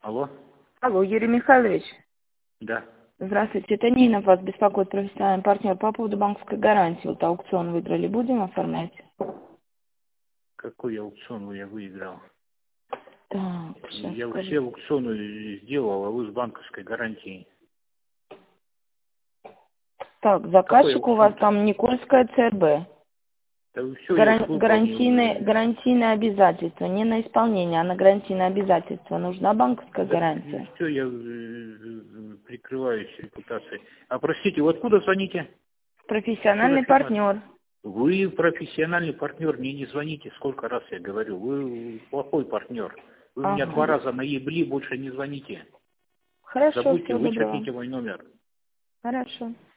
Алло? Алло, Юрий Михайлович. Да. Здравствуйте, это Нина вас беспокоит, профессиональный партнер по поводу банковской гарантии. Вот аукцион выиграли, будем оформлять? Какой аукцион я выиграл? Так, сейчас Я скажу. все аукционы сделал, а вы с банковской гарантией. Так, Какой заказчик у вас аукцион? там Никольская ЦРБ. Да все, я их выполнил. Гарантийные обязательства, не на исполнение, а на гарантийные обязательства. Нужна банковская гарантия. Все, я прикрываюсь репутацией. А простите, вы откуда звоните? Что за Профессиональный фирма? партнер. Вы профессиональный партнер, мне не звоните, сколько раз я говорю. Вы плохой партнер. Вы меня 2 Ага. раза наебли, больше не звоните. Хорошо, Забудьте, всего доброго. вычеркните мой номер. Хорошо.